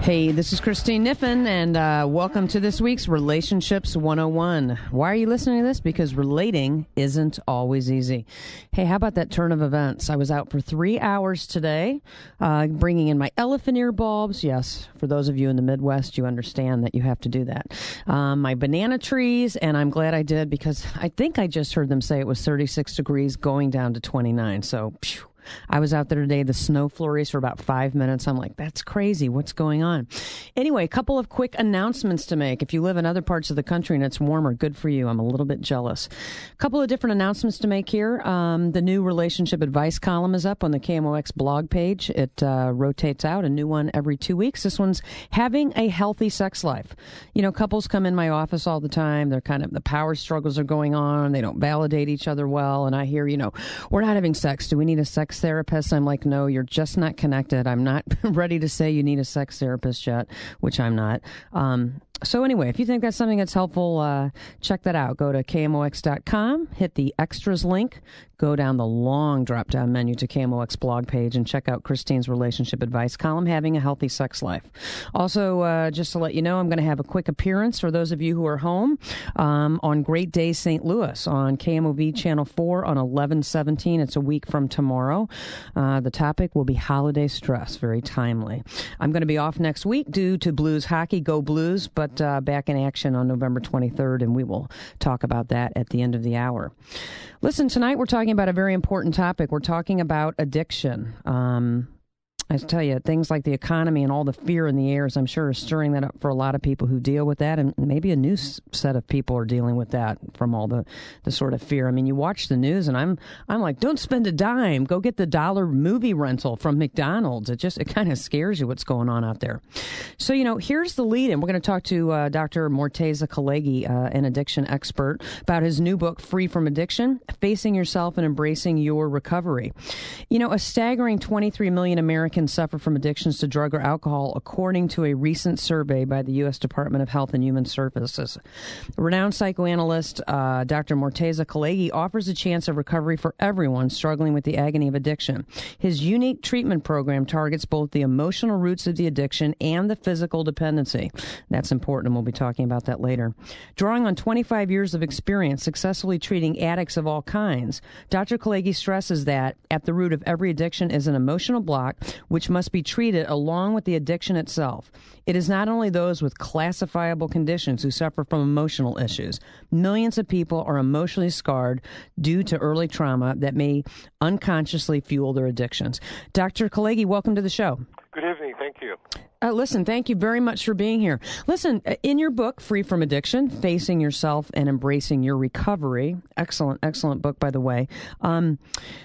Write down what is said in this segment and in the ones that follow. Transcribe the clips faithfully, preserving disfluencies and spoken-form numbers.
Hey, this is Christine Niffen, and uh, welcome to this week's Relationships one oh one. Why are you listening to this? Because relating isn't always easy. Hey, how about that turn of events? I was out for three hours today, uh, bringing in my elephant ear bulbs. Yes, for those of you in the Midwest, you understand that you have to do that. Um, my banana trees, and I'm glad I did because I think I just heard them say it was thirty-six degrees going down to twenty-nine, so phew. I was out there today, the snow flurries for about five minutes. I'm like, that's crazy. What's going on? Anyway, a couple of quick announcements to make. If you live in other parts of the country and it's warmer, good for you. I'm a little bit jealous. A couple of different announcements to make here. Um, the new relationship advice column is up on the K M O X blog page. It uh, rotates out, a new one every two weeks. This one's having a healthy sex life. You know, couples come in my office all the time. They're kind of, the power struggles are going on. They don't validate each other well. And I hear, you know, we're not having sex. Do we need a sex therapist? I'm like, no, you're just not connected. I'm not ready to say you need a sex therapist yet, which I'm not. Um, so anyway, if you think that's something that's helpful, uh, check that out. Go to K M O X dot com, hit the extras link, go down the long drop-down menu to K M O X blog page and check out Christine's relationship advice column, Having a Healthy Sex Life. Also, uh, just to let you know, I'm going to have a quick appearance for those of you who are home um, on Great Day Saint Louis on K M O V Channel four on eleven seventeen. It's a week from tomorrow. Uh, the topic will be holiday stress, very timely. I'm going to be off next week due to Blues hockey, go Blues, but uh, back in action on November twenty-third, and we will talk about that at the end of the hour. Listen, tonight we're talking about a very important topic. We're talking about addiction. Um, I tell you, things like the economy and all the fear in the air, I'm sure, is stirring that up for a lot of people who deal with that, and maybe a new set of people are dealing with that from all the, the sort of fear. I mean, you watch the news, and I'm I'm like, don't spend a dime. Go get the dollar movie rental from McDonald's. It just it kind of scares you what's going on out there. So, you know, here's the lead, and we're going to talk to uh, Doctor Morteza Khalegi, uh, an addiction expert, about his new book, Free from Addiction, Facing Yourself and Embracing Your Recovery. You know, a staggering twenty-three million Americans suffer from addictions to drug or alcohol, according to a recent survey by the U S Department of Health and Human Services. Renowned psychoanalyst uh, Doctor Morteza Khalegi offers a chance of recovery for everyone struggling with the agony of addiction. His unique treatment program targets both the emotional roots of the addiction and the physical dependency. That's important, and we'll be talking about that later. Drawing on twenty-five years of experience successfully treating addicts of all kinds, Doctor Khalegi stresses that at the root of every addiction is an emotional block which must be treated along with the addiction itself. It is not only those with classifiable conditions who suffer from emotional issues. Millions of people are emotionally scarred due to early trauma that may unconsciously fuel their addictions. Doctor Khalegi, welcome to the show. Good evening. Thank you. Uh, listen, thank you very much for being here. Listen, in your book, Free from Addiction, Facing Yourself and Embracing Your Recovery, excellent, excellent book, by the way, um,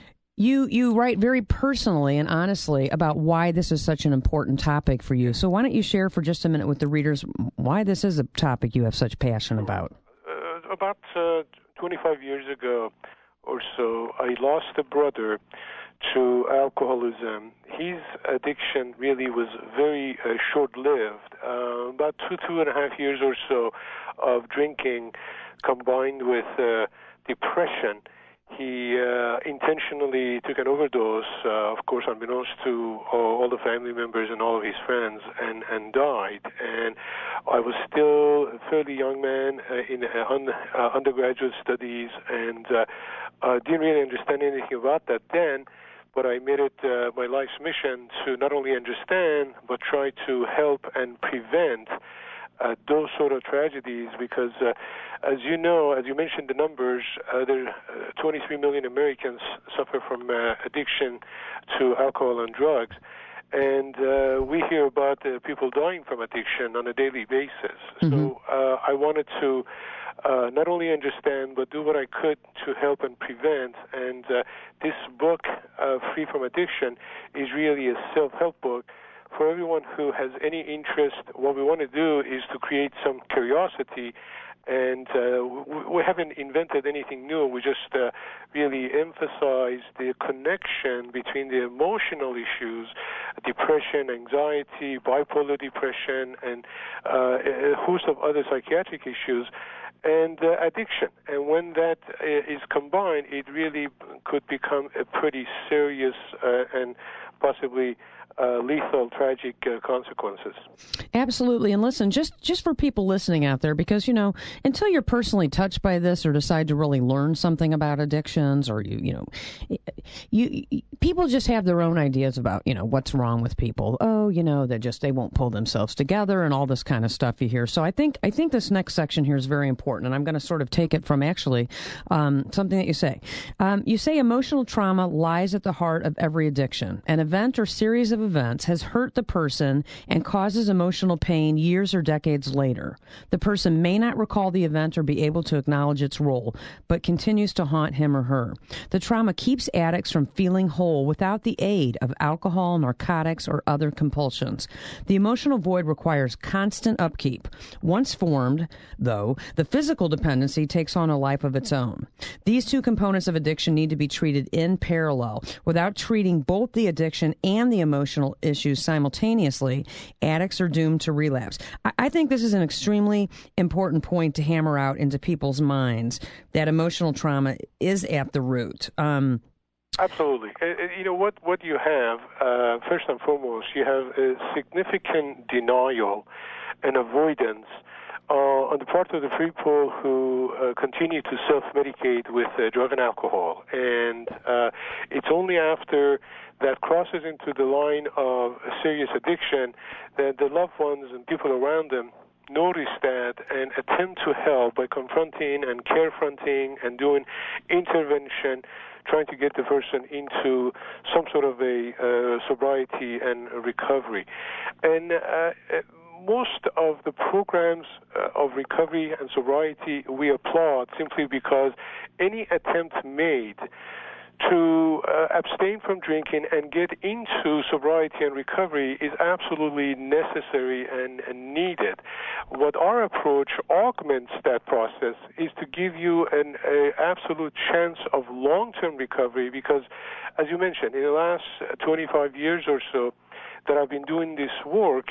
You you write very personally and honestly about why this is such an important topic for you. So why don't you share for just a minute with the readers why this is a topic you have such passion about? Uh, about uh, twenty-five years ago or so, I lost a brother to alcoholism. His addiction really was very uh, short-lived. Uh, about two, two and a half years or so of drinking combined with uh, depression. He uh, intentionally took an overdose, uh, of course, unbeknownst to all, all the family members and all of his friends, and, and died. And I was still a fairly young man uh, in uh, un, uh, undergraduate studies, and uh, uh, didn't really understand anything about that then. But I made it uh, my life's mission to not only understand, but try to help and prevent Uh, those sort of tragedies, because uh, as you know, as you mentioned the numbers, uh, there uh, twenty-three million Americans suffer from uh, addiction to alcohol and drugs, and uh, we hear about uh, people dying from addiction on a daily basis. Mm-hmm. So uh, I wanted to uh, not only understand, but do what I could to help and prevent, and uh, this book, uh, Free from Addiction, is really a self-help book for everyone who has any interest. What we want to do is to create some curiosity, and uh, we haven't invented anything new. We just uh, really emphasize the connection between the emotional issues, depression, anxiety, bipolar depression, and uh, a host of other psychiatric issues, and uh, addiction. And when that uh, is combined, it really could become a pretty serious uh, and possibly uh, lethal, tragic uh, consequences. Absolutely. And listen, just, just for people listening out there, because, you know, until you're personally touched by this or decide to really learn something about addictions, or, you, you know, you, you people just have their own ideas about, you know, what's wrong with people. Oh, you know, they just, they won't pull themselves together and all this kind of stuff you hear. So I think, I think this next section here is very important. And I'm going to sort of take it from actually um, something that you say. Um, you say emotional trauma lies at the heart of every addiction. An event or series of events has hurt the person and causes emotional pain years or decades later. The person may not recall the event or be able to acknowledge its role, but continues to haunt him or her. The trauma keeps addicts from feeling whole without the aid of alcohol, narcotics, or other compulsions. The emotional void requires constant upkeep. Once formed, though, the physical dependency takes on a life of its own. These two components of addiction need to be treated in parallel. Without treating both the addiction and the emotional issues simultaneously, addicts are doomed to relapse. I, I think this is an extremely important point to hammer out into people's minds, that emotional trauma is at the root. Um, Absolutely. Uh, you know, what, what you have, uh, first and foremost, you have a significant denial and avoidance Uh, on the part of the people who uh, continue to self-medicate with uh, drug and alcohol. And uh, it's only after that crosses into the line of a serious addiction that the loved ones and people around them notice that and attempt to help by confronting and care-fronting and doing intervention, trying to get the person into some sort of a uh, sobriety and recovery. And uh, most of the programs uh, of recovery and sobriety we applaud simply because any attempt made to uh, abstain from drinking and get into sobriety and recovery is absolutely necessary and, and needed. What our approach augments that process is to give you an a absolute chance of long-term recovery because, as you mentioned, in the last twenty-five years or so that I've been doing this work,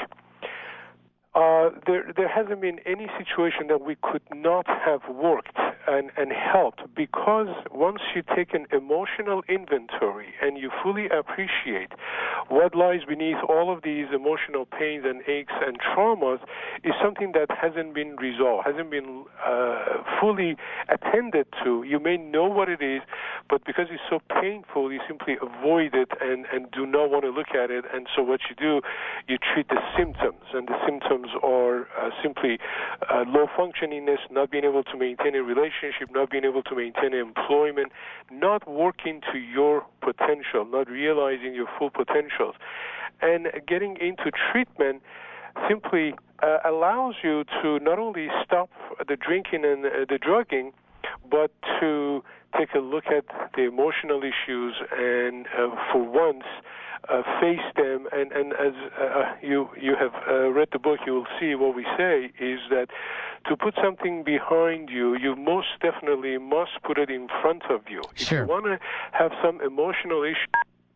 Uh, there, there hasn't been any situation that we could not have worked and, and helped because once you take an emotional inventory and you fully appreciate what lies beneath all of these emotional pains and aches and traumas is something that hasn't been resolved, hasn't been uh, fully attended to. You may know what it is, but because it's so painful, you simply avoid it and, and do not want to look at it. And so what you do, you treat the symptoms, and the symptoms or uh, simply uh, low functioningness, not being able to maintain a relationship, not being able to maintain employment, not working to your potential, not realizing your full potentials. And getting into treatment simply uh, allows you to not only stop the drinking and uh, the drugging, but to take a look at the emotional issues and uh, for once uh, face them. And, and as uh, you you have uh, read the book, you will see what we say is that to put something behind you, you most definitely must put it in front of you. Sure. If you want to have some emotional issue.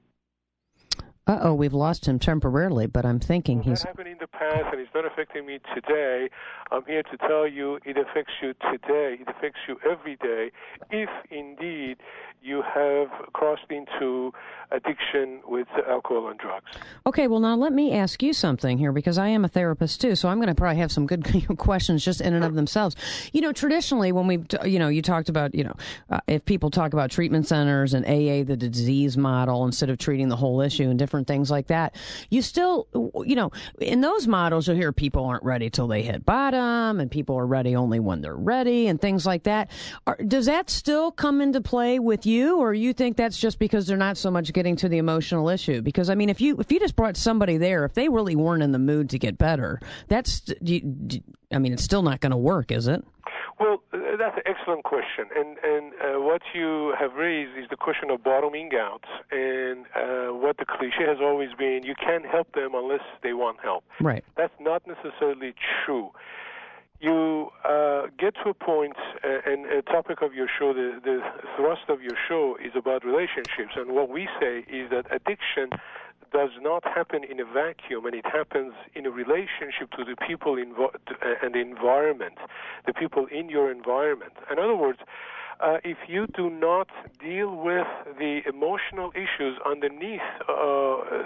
Uh-oh, we've lost him temporarily, but I'm thinking well, he's... That happened in the past, and it's not affecting me today. I'm here to tell you it affects you today. It affects you every day if, indeed, you have crossed into addiction with alcohol and drugs. Okay, well, now let me ask you something here, because I am a therapist, too, so I'm going to probably have some good questions just in and of themselves. You know, traditionally, when we, you know, you talked about, you know, uh, if people talk about treatment centers and A A, the disease model, instead of treating the whole issue and different things like that, you still, you know, in those models, you'll hear people aren't ready till they hit bottom, and people are ready only when they're ready, and things like that. Are, does that still come into play with you, or you think that's just because they're not so much getting to the emotional issue? Because, I mean, if you if you just brought somebody there, if they really weren't in the mood to get better, that's, I mean, it's still not going to work, is it? Well, that's an excellent question, and and uh, what you have raised is the question of bottoming out, and uh, what the cliche has always been: you can't help them unless they want help. Right. That's not necessarily true. You uh, get to a point, uh, and a topic of your show, the, the thrust of your show is about relationships, and what we say is that addiction does not happen in a vacuum, and it happens in a relationship to the people invo- and the environment, the people in your environment. In other words, uh, if you do not deal with the emotional issues underneath uh,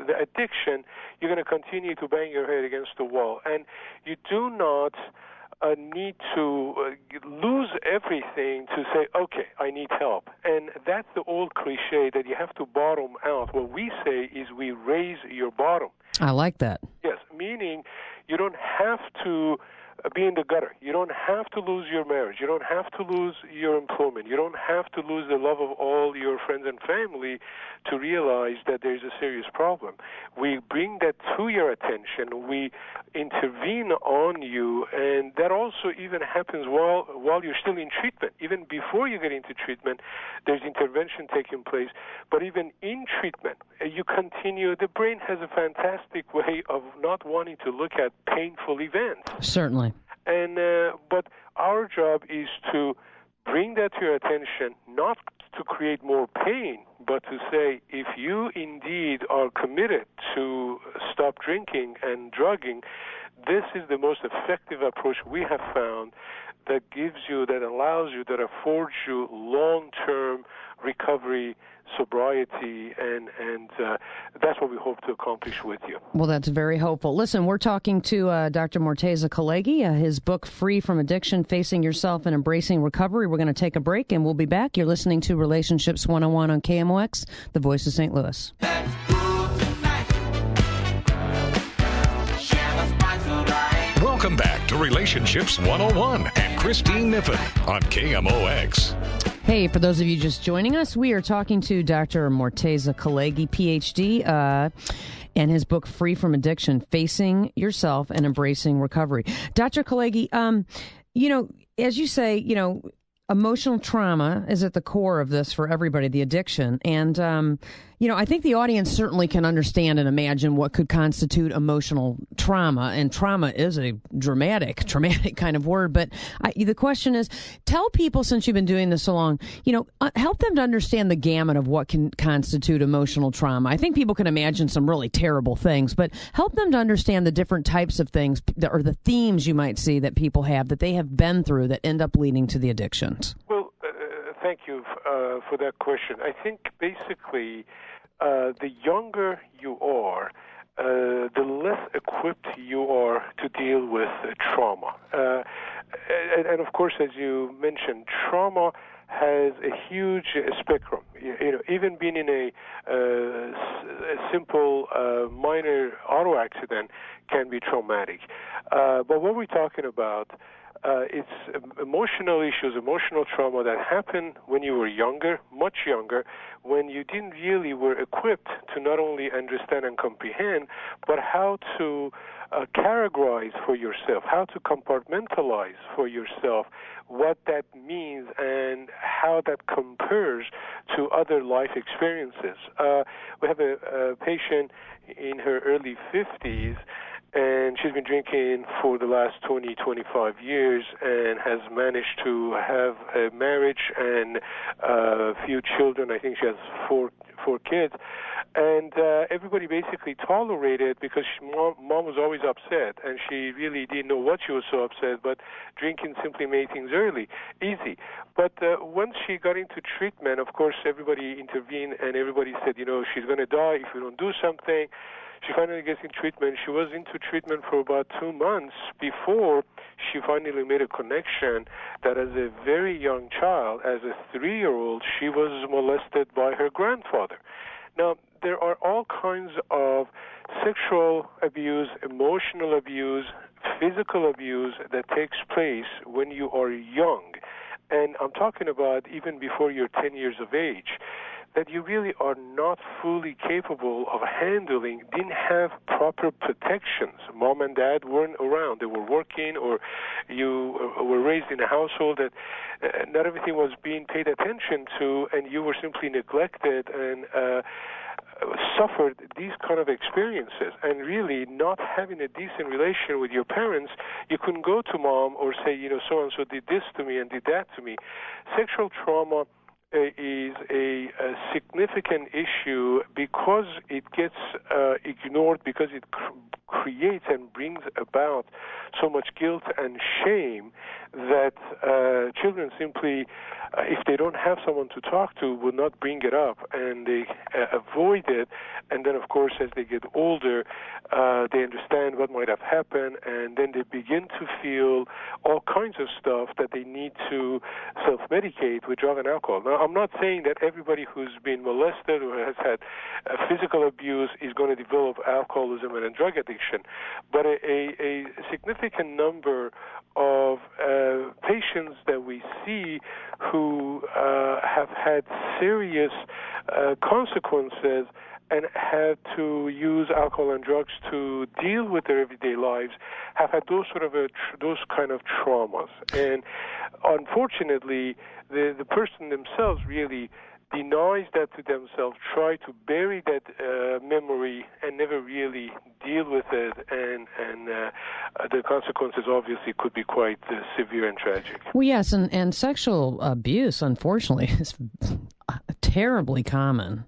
the addiction, you're going to continue to bang your head against the wall. And you do not uh, need to uh, lose everything to say, okay, I need help. And that's the old cliche that you have to bottom out. What we say is we raise your bottom. I like that. Yes, meaning you don't have to be in the gutter. You don't have to lose your marriage. You don't have to lose your employment. You don't have to lose the love of all your friends and family to realize that there's a serious problem. We bring that to your attention. We intervene on you, and that also even happens while while you're still in treatment. Even before you get into treatment, there's intervention taking place. But even in treatment, you continue. The brain has a fantastic way of not wanting to look at painful events. Certainly. And uh, but our job is to bring that to your attention, not to create more pain, but to say, if you indeed are committed to stop drinking and drugging, this is the most effective approach we have found that gives you, that allows you, that affords you long-term recovery, sobriety, and and uh, that's what we hope to accomplish with you. Well, that's very hopeful. Listen, we're talking to uh, Doctor Morteza Khalekhi, uh, his book, Free from Addiction, Facing Yourself and Embracing Recovery. We're going to take a break, and we'll be back. You're listening to Relationships one oh one on K M O X, the voice of Saint Louis. Welcome back to Relationships one oh one and Christine Niffen on K M O X. Hey, for those of you just joining us, we are talking to Doctor Morteza Khalekhi, P H D, uh, and his book, Free from Addiction, Facing Yourself and Embracing Recovery. Doctor Khalekhi, um, you know, as you say, you know, emotional trauma is at the core of this for everybody, the addiction. And, um, you know, I think the audience certainly can understand and imagine what could constitute emotional trauma. And trauma is a dramatic, traumatic kind of word. But I, the question is, tell people, since you've been doing this so long, you know, uh, help them to understand the gamut of what can constitute emotional trauma. I think people can imagine some really terrible things, but help them to understand the different types of things that, or the themes you might see that people have that they have been through that end up leading to the addictions. Well, uh, thank you uh, for that question. I think basically uh, the younger you are, uh, the less equipped you are to deal with uh, trauma. Uh, and, and of course, as you mentioned, trauma has a huge uh, spectrum. You, you know, even being in a, uh, a simple uh, minor auto accident can be traumatic. Uh, but what we're talking about, Uh, it's emotional issues, emotional trauma that happened when you were younger, much younger, when you didn't really were equipped to not only understand and comprehend, but how to uh, categorize for yourself, how to compartmentalize for yourself what that means and how that compares to other life experiences. Uh, we have a, a patient in her early fifties, and she's been drinking for the last twenty, twenty-five years and has managed to have a marriage and a few children. I think she has four four kids. And uh, everybody basically tolerated because she, mom, mom was always upset, and she really didn't know what she was so upset, but drinking simply made things early, easy. But uh, once she got into treatment, of course, everybody intervened, and everybody said, you know, she's going to die if we don't do something. She finally gets in treatment. She was into treatment for about two months before she finally made a connection that as a very young child, as a three-year-old, she was molested by her grandfather. Now, there are all kinds of sexual abuse, emotional abuse, physical abuse that takes place when you are young. And I'm talking about even before you're ten years of age, that you really are not fully capable of handling, didn't have proper protections. Mom and dad weren't around. They were working, or you were raised in a household that uh, not everything was being paid attention to, and you were simply neglected and uh, suffered these kind of experiences. And really not having a decent relation with your parents, you couldn't go to mom or say, you know, so-and-so did this to me and did that to me. Sexual trauma is a, a significant issue because it gets uh, ignored, because it cr- creates and brings about so much guilt and shame that uh, children simply, uh, if they don't have someone to talk to, will not bring it up, and they uh, avoid it. And then, of course, as they get older, uh, they understand what might have happened, and then they begin to feel all kinds of stuff that they need to self-medicate with drug and alcohol. Now, I'm not saying that everybody who's been molested or has had uh, physical abuse is going to develop alcoholism and a drug addiction, but a, a, a significant number of uh, patients that we see who uh, have had serious uh, consequences and had to use alcohol and drugs to deal with their everyday lives have had those sort of a, those kind of traumas. And unfortunately, the the person themselves really denies that to themselves, try to bury that uh, memory and never really deal with it, and, and uh, the consequences obviously could be quite uh, severe and tragic. Well, yes, and, and sexual abuse, unfortunately, is terribly common.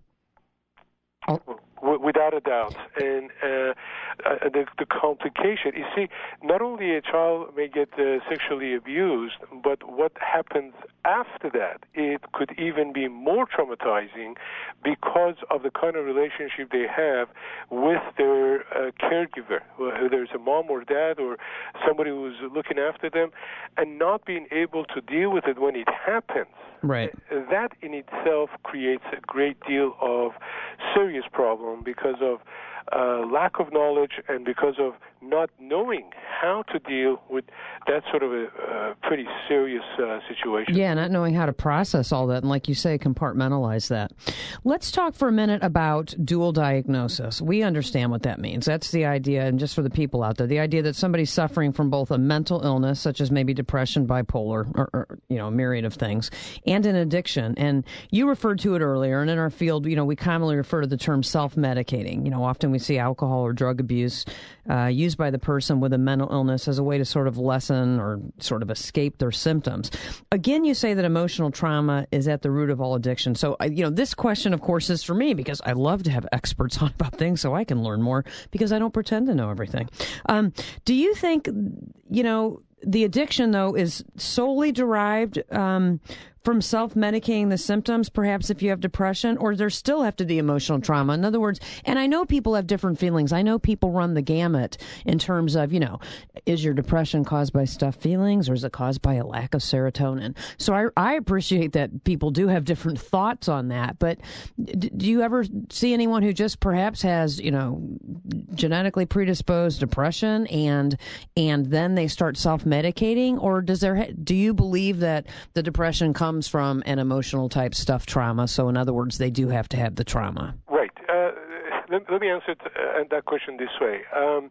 Oh. Without a doubt. And uh, uh, the, the complication, you see, not only a child may get uh, sexually abused, but what happens after that, it could even be more traumatizing because of the kind of relationship they have with their uh, caregiver, whether it's a mom or dad or somebody who's looking after them, and not being able to deal with it when it happens. Right. That in itself creates a great deal of serious problem because of uh, lack of knowledge and because of not knowing how to deal with that sort of a uh, pretty serious uh, situation. Yeah, not knowing how to process all that and, like you say, compartmentalize that. Let's talk for a minute about dual diagnosis. We understand what that means. That's the idea, and just for the people out there, the idea that somebody's suffering from both a mental illness, such as maybe depression, bipolar, or, or you know, a myriad of things, and an addiction. And you referred to it earlier, and in our field, you know, we commonly refer to the term self-medicating. You know, often we see alcohol or drug abuse uh, used by the person with a mental illness as a way to sort of lessen or sort of escape their symptoms. Again, you say that emotional trauma is at the root of all addiction. So, you know, this question, of course, is for me because I love to have experts on about things so I can learn more because I don't pretend to know everything. Um, do you think, you know, the addiction, though, is solely derived um, from self-medicating the symptoms, perhaps if you have depression, or there still have to be emotional trauma? In other words, and I know people have different feelings. I know people run the gamut in terms of, you know, is your depression caused by stuffed feelings or is it caused by a lack of serotonin? So I, I appreciate that people do have different thoughts on that. But d- do you ever see anyone who just perhaps has, you know, genetically predisposed depression and and then they start self-medicating? Or does there do you believe that the depression comes from an emotional type stuff trauma? So in other words, they do have to have the trauma. Right. Uh, let, let me answer t- uh, that question this way. Um,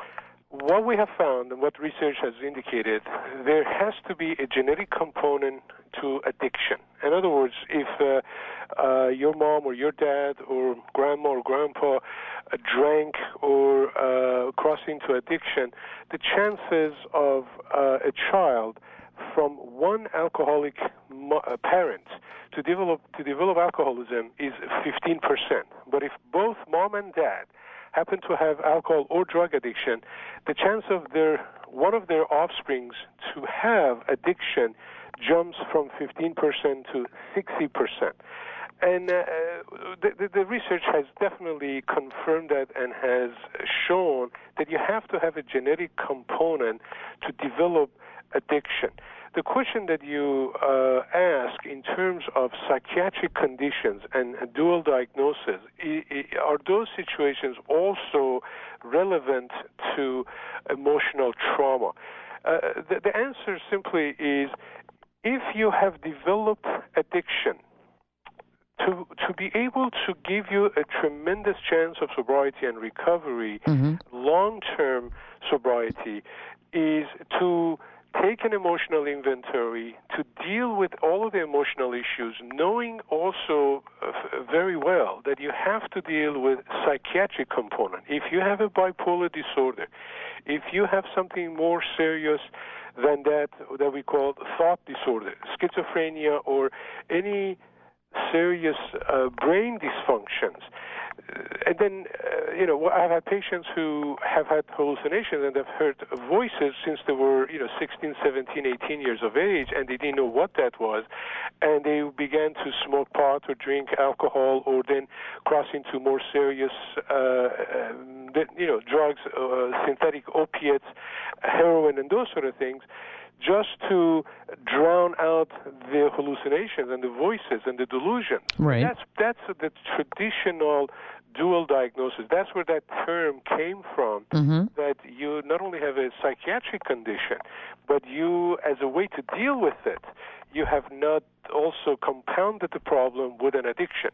what we have found and what research has indicated, there has to be a genetic component to addiction. In other words, if uh, uh, your mom or your dad or grandma or grandpa uh, drank or uh, crossed into addiction, the chances of uh, a child from one alcoholic mo- uh, parent to develop to develop alcoholism is fifteen percent. But if both mom and dad happen to have alcohol or drug addiction, the chance of their one of their offsprings to have addiction jumps from fifteen percent to sixty percent. And uh, the, the, the research has definitely confirmed that and has shown that you have to have a genetic component to develop addiction. The question that you uh, ask in terms of psychiatric conditions and dual diagnosis, I, I, are those situations also relevant to emotional trauma? Uh, the, the answer simply is, if you have developed addiction, to to be able to give you a tremendous chance of sobriety and recovery, mm-hmm. long-term sobriety, is to take an emotional inventory, to deal with all of the emotional issues, knowing also uh, very well that you have to deal with psychiatric component. If you have a bipolar disorder, if you have something more serious than that that we call thought disorder, schizophrenia, or any serious uh, brain dysfunctions, and then, uh, you know, I've had patients who have had hallucinations and have heard voices since they were, you know, sixteen, seventeen, eighteen years of age, and they didn't know what that was. And they began to smoke pot or drink alcohol or then cross into more serious, uh, um, you know, drugs, uh, synthetic opiates, heroin, and those sort of things, just to drown out the hallucinations and the voices and the delusions. Right. That's that's the traditional dual diagnosis. That's where that term came from, mm-hmm. that you not only have a psychiatric condition, but you, as a way to deal with it, you have not also compounded the problem with an addiction.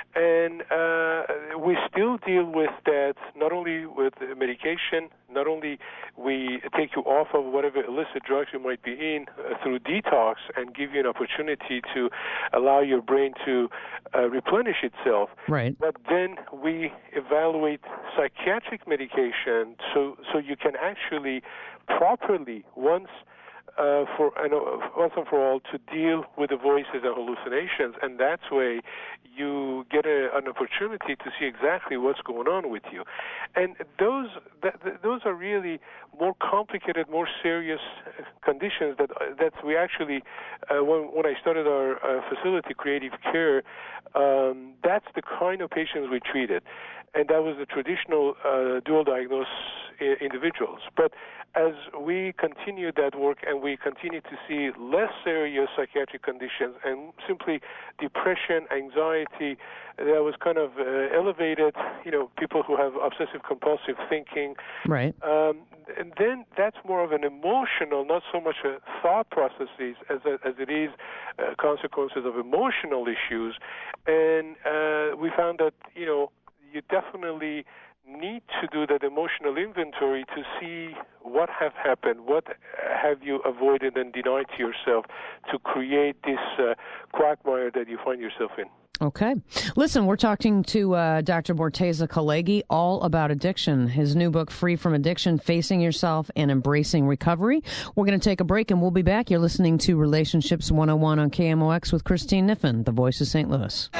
And uh, we still deal with that not only with medication, not only we take you off of whatever illicit drugs you might be in uh, through detox and give you an opportunity to allow your brain to uh, replenish itself. Right. But then we evaluate psychiatric medication so so you can actually properly once Uh, for uh, once and for all to deal with the voices and hallucinations, and that's way you get a, an opportunity to see exactly what's going on with you. And those that, those are really more complicated, more serious conditions that that we actually uh, when when I started our uh, facility, Creative Care, um, that's the kind of patients we treated, and that was the traditional uh, dual diagnosed I- individuals. But as we continue that work and we continue to see less serious psychiatric conditions and simply depression, anxiety, that was kind of uh, elevated, you know, people who have obsessive compulsive thinking. Right. Um, and then that's more of an emotional, not so much a thought processes as, a, as it is uh, consequences of emotional issues. And uh, we found that, you know, you definitely need to do that emotional inventory to see what have happened, what have you avoided and denied to yourself to create this uh, quagmire that you find yourself in. Okay. Listen, we're talking to uh, Doctor Morteza Khalekhi all about addiction. His new book, Free from Addiction, Facing Yourself and Embracing Recovery. We're going to take a break and we'll be back. You're listening to Relationships one oh one on K M O X with Christine Niffen, the voice of Saint Louis.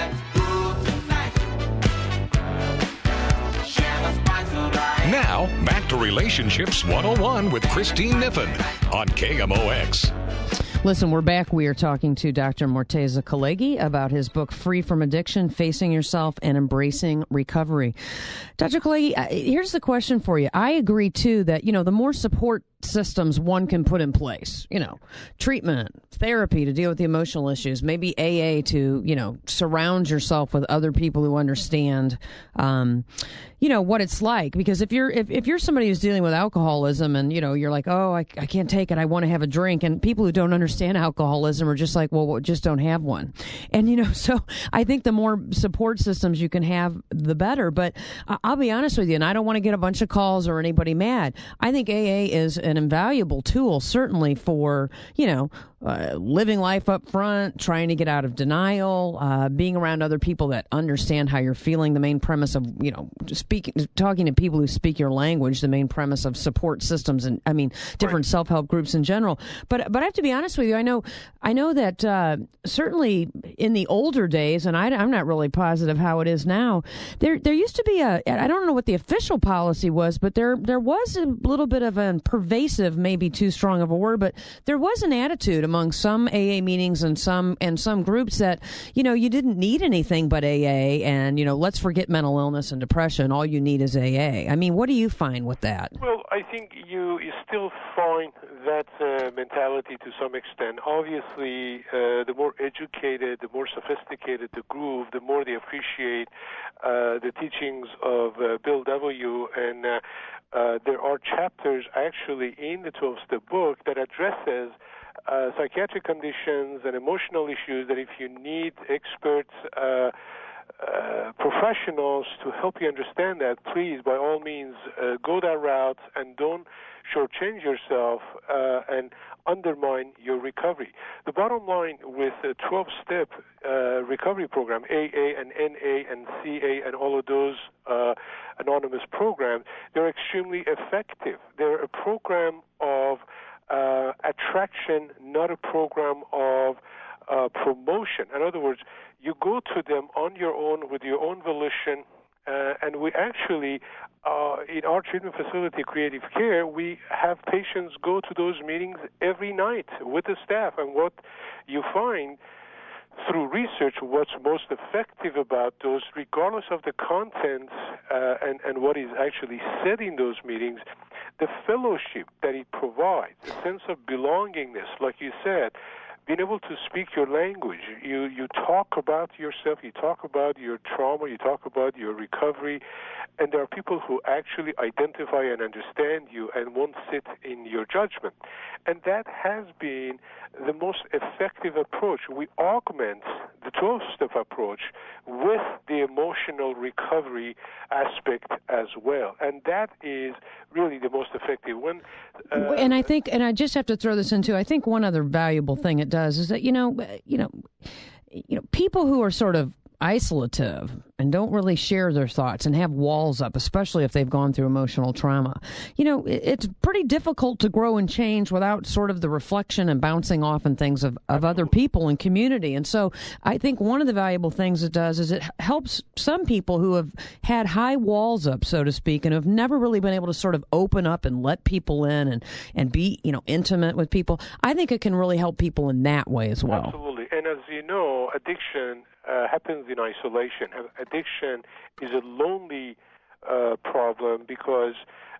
Now, back to Relationships one oh one with Christine Niffen on K M O X. Listen, we're back. We are talking to Doctor Morteza Khalekhi about his book, Free from Addiction, Facing Yourself and Embracing Recovery. Doctor Khalekhi, here's the question for you. I agree, too, that, you know, the more support systems one can put in place, you know, treatment, therapy to deal with the emotional issues, maybe A A to, you know, surround yourself with other people who understand, um, you know, what it's like. Because if you're, if, if you're somebody who's dealing with alcoholism and, you know, you're like, oh, I, I can't take it, I want to have a drink. And people who don't understand alcoholism are just like, well, just don't have one. And, you know, so I think the more support systems you can have, the better. But I'll be honest with you, and I don't want to get a bunch of calls or anybody mad. I think A A is an invaluable tool, certainly for, you know, uh, living life up front, trying to get out of denial, uh, being around other people that understand how you're feeling. The main premise of, you know, speaking, talking to people who speak your language, the main premise of support systems and, I mean, different right. self-help groups in general. But, but I have to be honest with you. I know, I know that, uh, certainly in the older days, and I, I'm not really positive how it is now, there, there used to be a, I don't know what the official policy was, but there, there was a little bit of a pervasive, maybe too strong of a word, but there was an attitude among some A A meetings and some and some groups that, you know, you didn't need anything but A A, and, you know, let's forget mental illness and depression. All you need is A A. I mean, what do you find with that? Well, I think you, you still find that uh, mentality to some extent. Obviously, uh, the more educated, the more sophisticated the group, the more they appreciate uh, the teachings of uh, Bill W. And uh, uh, there are chapters actually in the twelve-step book that addresses Uh, psychiatric conditions and emotional issues that if you need experts, uh, uh, professionals to help you understand that, please, by all means, uh, go that route and don't shortchange yourself uh, and undermine your recovery. The bottom line with the twelve-step uh, recovery program, A A and N A and C A and all of those uh, anonymous programs, they're extremely effective. They're a program of Uh, attraction, not a program of uh, promotion. In other words, you go to them on your own with your own volition Uh, and we actually, uh, in our treatment facility, Creative Care, we have patients go to those meetings every night with the staff. And what you find through research, what's most effective about those, regardless of the content uh, and, and what is actually said in those meetings, the fellowship that it provides, the sense of belongingness, like you said, being able to speak your language. You you talk about yourself, you talk about your trauma, you talk about your recovery, and there are people who actually identify and understand you and won't sit in your judgment. And that has been the most effective approach. We augment the twelve-step approach with the emotional recovery aspect as well. And that is really the most effective one. Uh, and I think, and I just have to throw this in too, I think one other valuable thing it does is that, you know, you know, you know, people who are sort of isolative and don't really share their thoughts and have walls up, especially if they've gone through emotional trauma, you know, it's pretty difficult to grow and change without sort of the reflection and bouncing off and things of, of other people and community. And so I think one of the valuable things it does is it helps some people who have had high walls up, so to speak, and have never really been able to sort of open up and let people in and, and be, you know, intimate with people. I think it can really help people in that way as well. Absolutely. And as you know, addiction Uh, happens in isolation. Addiction is a lonely uh, problem because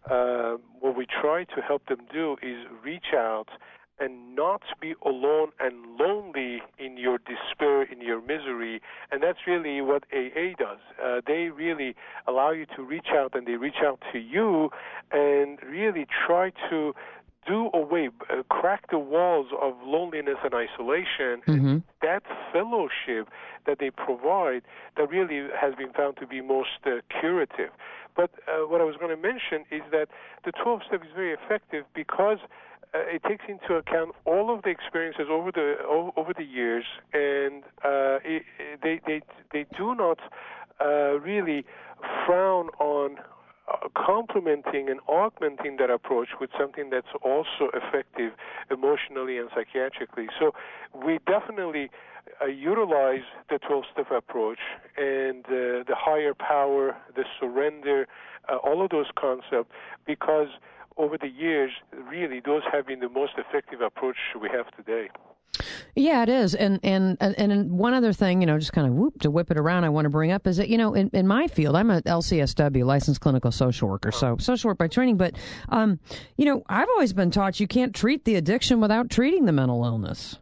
uh, what we try to help them do is reach out and not be alone and lonely in your despair, in your misery. And that's really what A A does. Uh, they really allow you to reach out, and they reach out to you and really try to do away, uh, crack the walls of loneliness and isolation. Mm-hmm. And that fellowship that they provide that really has been found to be most uh, curative. But uh, what I was going to mention is that the twelve-step is very effective because uh, it takes into account all of the experiences over the over the years, and uh, it, they they they do not uh, really frown on Uh, complementing and augmenting that approach with something that's also effective emotionally and psychiatrically. So we definitely uh, utilize the twelve-step approach and uh, the higher power, the surrender, uh, all of those concepts, because over the years, really, those have been the most effective approach we have today. Yeah, it is. And, and and one other thing, you know, just kind of whoop to whip it around, I want to bring up is that, you know, in, in my field, I'm a L C S W, licensed clinical social worker, so social work by training. But, um, you know, I've always been taught you can't treat the addiction without treating the mental illness.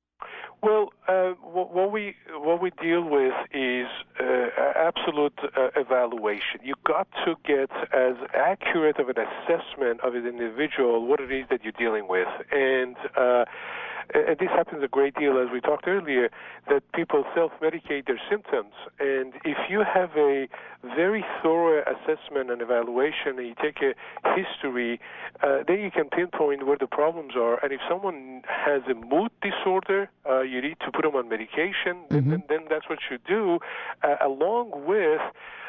Well, uh, what we what we deal with is uh, absolute uh, evaluation. You got to get as accurate of an assessment of an individual, what it is that you're dealing with, and uh, and this happens a great deal, as we talked earlier, that people self-medicate their symptoms. And if you have a very thorough assessment and evaluation, and you take a history, uh, then you can pinpoint where the problems are. And if someone has a mood disorder, uh, you need to put them on medication, mm-hmm. and then that's what you do, uh, along with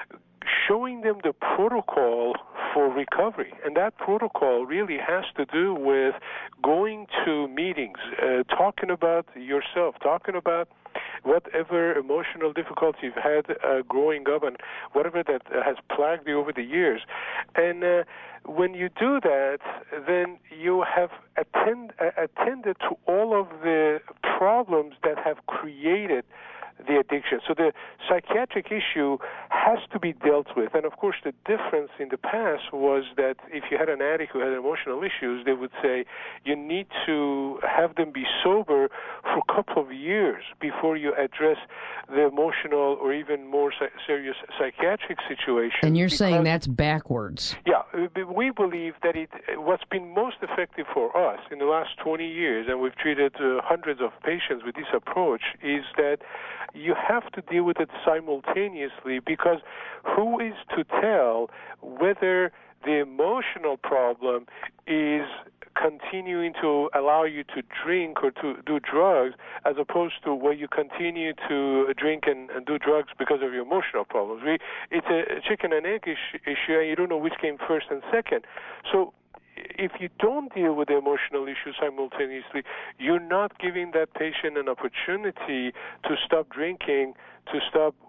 showing them the protocol for recovery. And that protocol really has to do with going to meetings, uh, talking about yourself, talking about whatever emotional difficulty you've had uh, growing up and whatever that uh, has plagued you over the years. And uh, when you do that, then you have attend, uh, attended to all of the problems that have created the addiction. So the psychiatric issue has to be dealt with. And of course, the difference in the past was that if you had an addict who had emotional issues, they would say you need to have them be sober for a couple of years before you address the emotional or even more serious psychiatric situation. And you're because, saying that's backwards. Yeah. We believe that it what's been most effective for us in the last twenty years, and we've treated uh, hundreds of patients with this approach, is that you have to deal with it simultaneously, because who is to tell whether the emotional problem is continuing to allow you to drink or to do drugs, as opposed to where you continue to drink and, and do drugs because of your emotional problems. We, it's a chicken and egg issue, issue, and you don't know which came first and second. So if you don't deal with the emotional issue simultaneously, you're not giving that patient an opportunity to stop drinking, to stop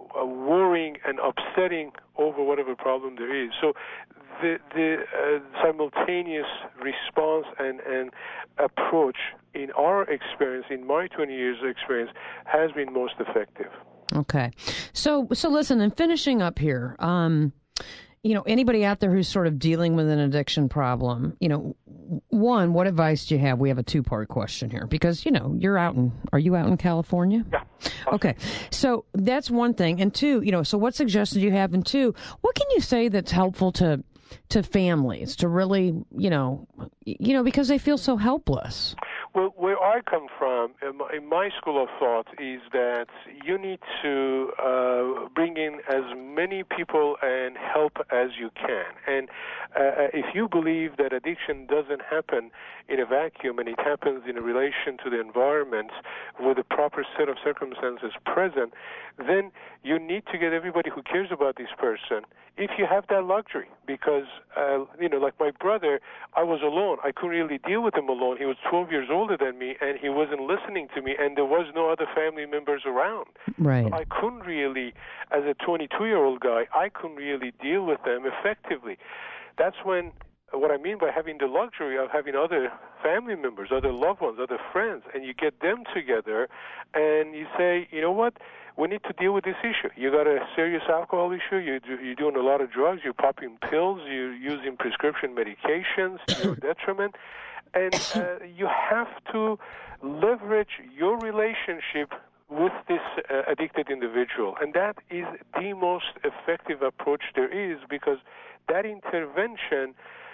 uh, worrying and upsetting over whatever problem there is. So the the uh, simultaneous response and, and approach in our experience, in my twenty years of experience, has been most effective. Okay. So, so listen, and finishing up here, um, you know, anybody out there who's sort of dealing with an addiction problem, you know, one, what advice do you have? We have a two-part question here because, you know, you're out in, are you out in California? Yeah. Okay. So that's one thing. And two, you know, so what suggestions do you have? And two, what can you say that's helpful to, to families to really, you know, you know, because they feel so helpless? Well, where I come from, in my school of thought, is that you need to uh, bring in as many people and help as you can. And uh, if you believe that addiction doesn't happen in a vacuum and it happens in relation to the environment with a proper set of circumstances present, then you need to get everybody who cares about this person, if you have that luxury. Because, uh, you know, like my brother, I was alone. I couldn't really deal with him alone. He was twelve years older than me, and he wasn't listening to me, and there was no other family members around. Right. So I couldn't really, as a twenty-two-year-old guy, I couldn't really deal with them effectively. That's when, what I mean by having the luxury of having other family members, other loved ones, other friends, and you get them together, and you say, you know what, we need to deal with this issue. You got a serious alcohol issue, you do, you're doing a lot of drugs, you're popping pills, you're using prescription medications to your detriment, and uh, you have to leverage your relationship with this uh, addicted individual. And that is the most effective approach there is, because that intervention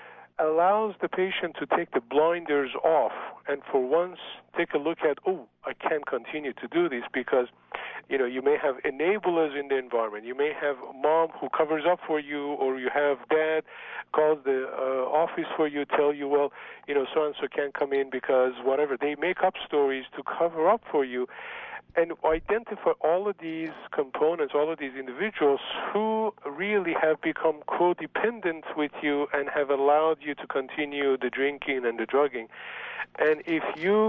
allows the patient to take the blinders off and for once take a look at, oh, I can't continue to do this, because, you know, you may have enablers in the environment. You may have mom who covers up for you, or you have dad calls the uh, office for you, tell you, well, you know, so-and-so can't come in because whatever. They make up stories to cover up for you. And identify all of these components, all of these individuals who really have become codependent with you and have allowed you to continue the drinking and the drugging. And if you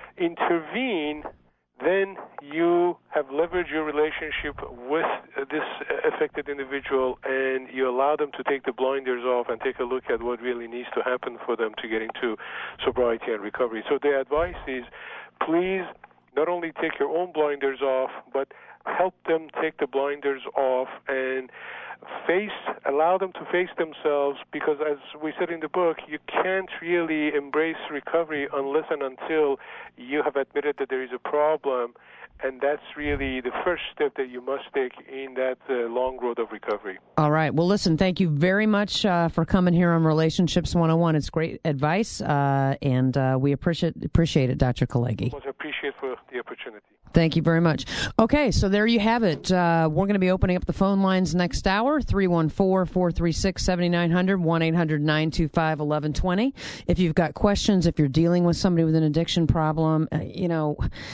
intervene, then you have leveraged your relationship with this affected individual, and you allow them to take the blinders off and take a look at what really needs to happen for them to get into sobriety and recovery. So the advice is, please not only take your own blinders off, but help them take the blinders off and face, allow them to face themselves, because as we said in the book, you can't really embrace recovery unless and until you have admitted that there is a problem, and that's really the first step that you must take in that uh, long road of recovery. All right. Well, listen, thank you very much uh, for coming here on Relationships one oh one. It's great advice, uh, and uh, we appreciate appreciate it, Doctor Khalegi. I appreciate for the opportunity. Thank you very much. Okay, so there you have it. Uh, we're going to be opening up the phone lines next hour, three one four, four three six, seven nine zero zero, one eight hundred, nine two five, one one two zero. If you've got questions, if you're dealing with somebody with an addiction problem, uh, you know,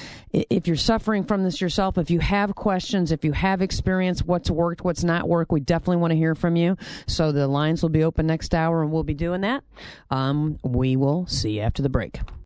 if you're suffering from this yourself, if you have questions, if you have experience, what's worked, what's not worked, we definitely want to hear from you. So the lines will be open next hour, and we'll be doing that. Um, we will see you after the break.